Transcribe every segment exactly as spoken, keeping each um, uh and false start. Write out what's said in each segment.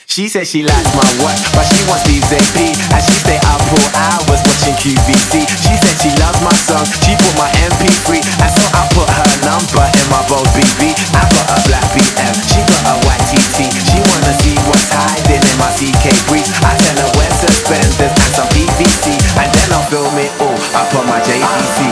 She said she likes my watch, but she wants Steve's A P. And she stay up for hours watching Q V C. She said she loves my song, she put my M P three. And so I put her number in my Bose B B. I got a black B M, she got a white T T. She wanna see what's hiding in my C K briefs. I tell her wear suspenders and some P V C. And then I'll film it all up on my J V C.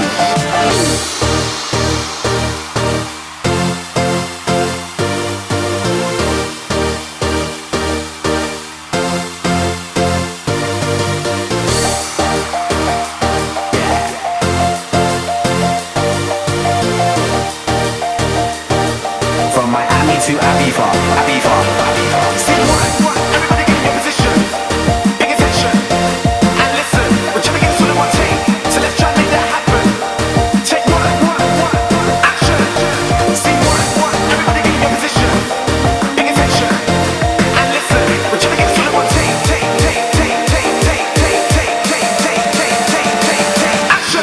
From Miami to Aviva, Aviva, Aviva. See what? Everybody get in your position. Pay attention and listen. We're trying to get this all in one take, so let's try and make that happen. Take one, one, one, action. See what? Everybody get in your position. Pay attention and listen. We're trying to get this all in one take, take, take, take, take, take, take, take, take, take, take, take, take, take, action.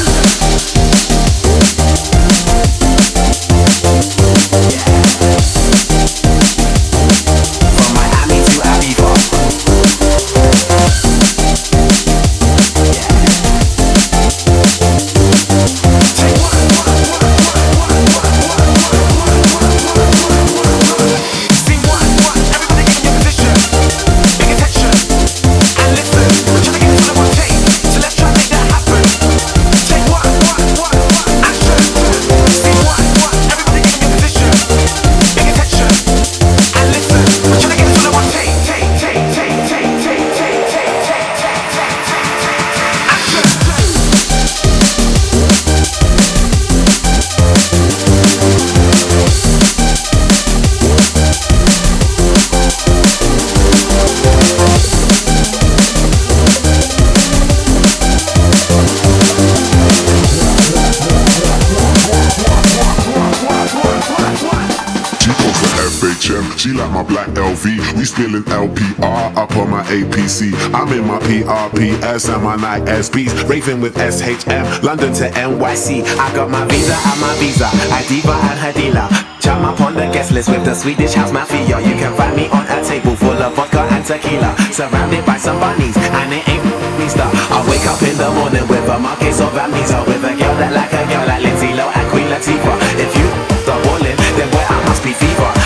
She like my black L V, we spillin' L P R up on my A P C. I'm in my P R P S and my Nike S Bs, raving with S H M, London to N Y C. I got my visa and my visa, I diva and her dealer. Jam up on the guest list with the Swedish house mafia. You can find me on a table full of vodka and tequila, surrounded by some bunnies, and it ain't Easter. I wake up in the morning with a marquise of amnesia, with a girl that like a girl like Lindsay Lohan and Queen Latifah. If you start balling, then where I must be fever.